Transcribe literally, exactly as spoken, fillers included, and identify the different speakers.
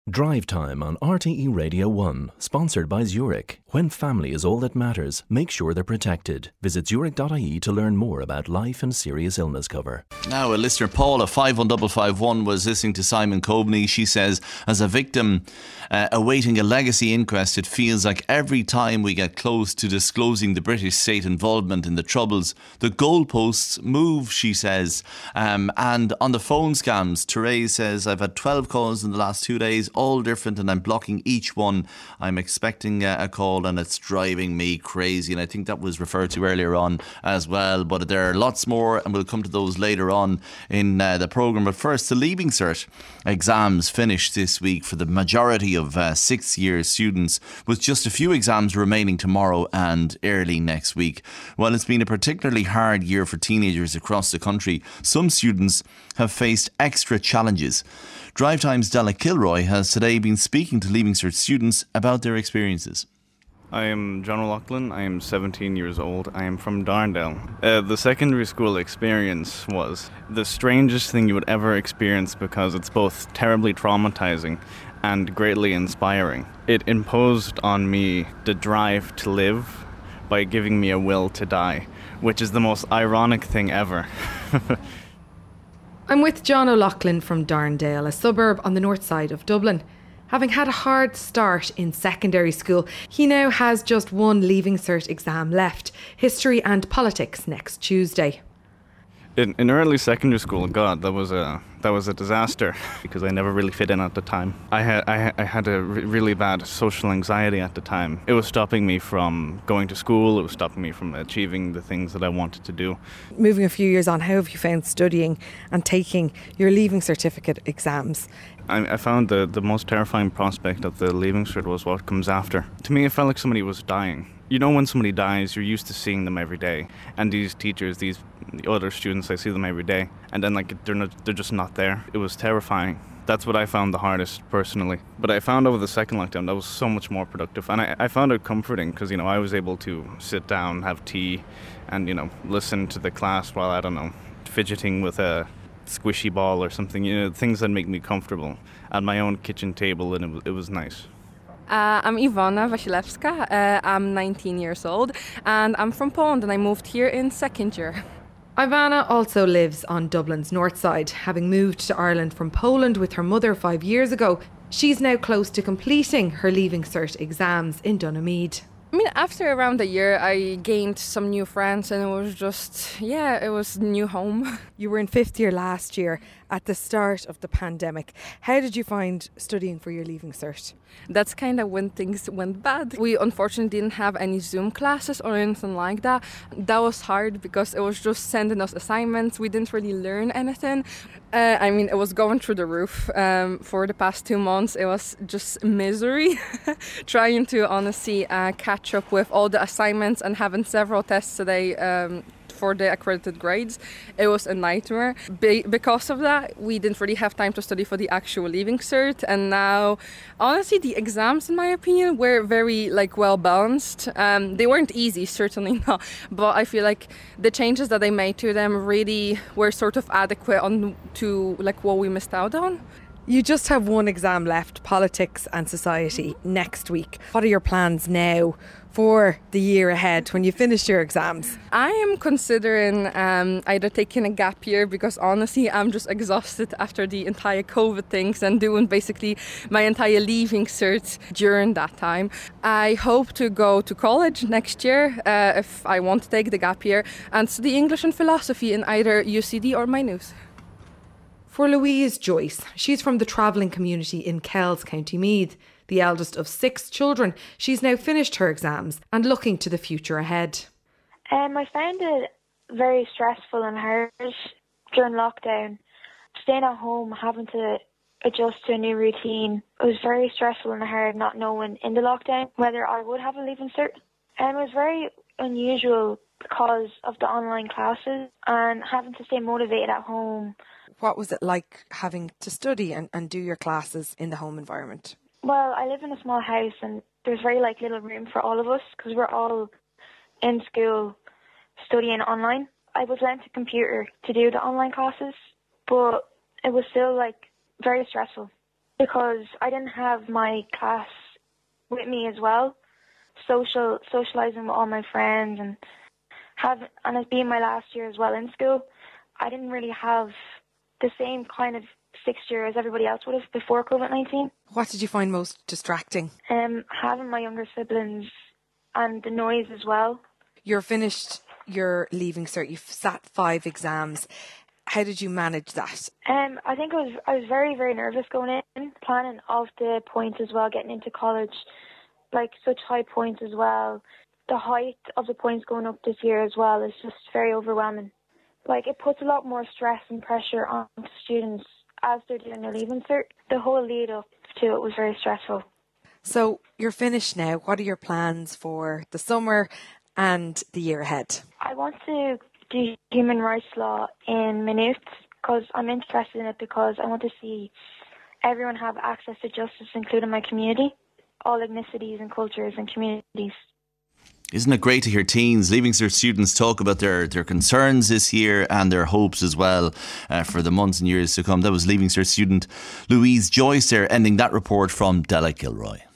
Speaker 1: Drive Time on R T E Radio one, sponsored by Zurich. When family is all that matters, make sure they're protected. Visit zurich dot I E to learn more about life and serious illness cover.
Speaker 2: Now, a listener, Paula, five one five five one, was listening to Simon Coveney. She says, as a victim uh, awaiting a legacy inquest, it feels like every time we get close to disclosing the British state involvement in the Troubles, the goalposts move, she says. Um, and on the phone scams, Therese says, I've had twelve calls in the last two days, all different, and I'm blocking each one. I'm expecting a, a call and it's driving me crazy. And I think that was referred to earlier on as well. But there are lots more, and we'll come to those later on in uh, the programme. But first, the Leaving Cert exams finished this week for the majority of uh, sixth year students, with just a few exams remaining tomorrow and early next week. While it's been a particularly hard year for teenagers across the country, some students have faced extra challenges. Drive Time's Della Kilroy has today been speaking to Leaving Cert students about their experiences.
Speaker 3: I am John O'Loughlin. I am seventeen years old. I am from Darndale. Uh, the secondary school experience was the strangest thing you would ever experience because it's both terribly traumatizing and greatly inspiring. It imposed on me the drive to live by giving me a will to die, which is the most ironic thing ever.
Speaker 4: I'm with John O'Loughlin from Darndale, a suburb on the north side of Dublin. Having had a hard start in secondary school, he now has just one Leaving Cert exam left, History and Politics, next Tuesday.
Speaker 3: In, in early secondary school, God, that was a that was a disaster because I never really fit in at the time. I had I, I had a re- really bad social anxiety at the time. It was stopping me from going to school. It was stopping me from achieving the things that I wanted to do.
Speaker 4: Moving a few years on, how have you found studying and taking your Leaving Certificate exams?
Speaker 3: I, I found the, the most terrifying prospect of the Leaving Cert was what comes after. To me, it felt like somebody was dying. You know, when somebody dies, you're used to seeing them every day. And these teachers, these the other students, I see them every day. And then, like, they're not, they're just not there. It was terrifying. That's what I found the hardest, personally. But I found over the second lockdown, that was so much more productive. And I, I found it comforting because, you know, I was able to sit down, have tea, and, you know, listen to the class while, I don't know, fidgeting with a squishy ball or something. You know, things that make me comfortable at my own kitchen table, and it was, it was nice.
Speaker 5: Uh, I'm Ivana Wasilewska. Uh, I'm nineteen years old and I'm from Poland, and I moved here in second year.
Speaker 4: Ivana also lives on Dublin's north side. Having moved to Ireland from Poland with her mother five years ago, she's now close to completing her Leaving Cert exams in Donaghmede.
Speaker 5: I mean, after around a year, I gained some new friends, and it was just, yeah, it was new home.
Speaker 4: You were in fifth year last year at the start of the pandemic. How did you find studying for your Leaving Cert?
Speaker 5: That's kind of when things went bad. We unfortunately didn't have any Zoom classes or anything like that. That was hard because it was just sending us assignments. We didn't really learn anything. Uh, I mean, it was going through the roof um, for the past two months. It was just misery trying to honestly uh, catch up with all the assignments and having several tests today um, for the accredited grades. It was a nightmare. Be- because of that, we didn't really have time to study for the actual Leaving Cert. And now, honestly, the exams, in my opinion, were very like well balanced. Um, they weren't easy, certainly not. But I feel like the changes that they made to them really were sort of adequate on to like what we missed out on.
Speaker 4: You just have one exam left, Politics and Society, next week. What are your plans now for the year ahead when you finish your exams?
Speaker 5: I am considering um, either taking a gap year because honestly I'm just exhausted after the entire COVID things and doing basically my entire Leaving Cert during that time. I hope to go to college next year uh, if I want to take the gap year and study English and philosophy in either U C D or Maynooth.
Speaker 4: For Louise Joyce, she's from the travelling community in Kells, County Meath. The eldest of six children, she's now finished her exams and looking to the future ahead.
Speaker 6: Um, I found it very stressful and hard during lockdown. Staying at home, having to adjust to a new routine. It was very stressful and hard not knowing in the lockdown whether I would have a Leaving Cert. And it was very unusual because of the online classes and having to stay motivated at home.
Speaker 4: What was it like having to study and, and do your classes in the home environment?
Speaker 6: Well, I live in a small house and there's very like little room for all of us because we're all in school studying online. I was lent a computer to do the online classes, but it was still like very stressful. because I didn't have my class with me as well. Social, socialising with all my friends and have, and it being my last year as well in school, I didn't really have the same kind of sixth year as everybody else would have before COVID nineteen.
Speaker 4: What did you find most distracting?
Speaker 6: Um, having my younger siblings and the noise as well.
Speaker 4: You're finished your Leaving Cert, you've sat five exams. How did you manage that?
Speaker 6: Um, I think I was I was very, very nervous going in, planning of the points as well, getting into college, like such high points as well. The height of the points going up this year as well is just very overwhelming. Like, it puts a lot more stress and pressure on students as they're doing their Leaving Cert. The whole lead up to it was very stressful.
Speaker 4: So you're finished now. What are your plans for the summer and the year ahead?
Speaker 6: I want to do human rights law in Maynooth because I'm interested in it, because I want to see everyone have access to justice, including my community, all ethnicities and cultures and communities.
Speaker 2: Isn't it great to hear teens, Leaving Cert students, talk about their, their concerns this year and their hopes as well uh, for the months and years to come. That was Leaving Cert student Louise Joyce there, ending that report from Della Gilroy.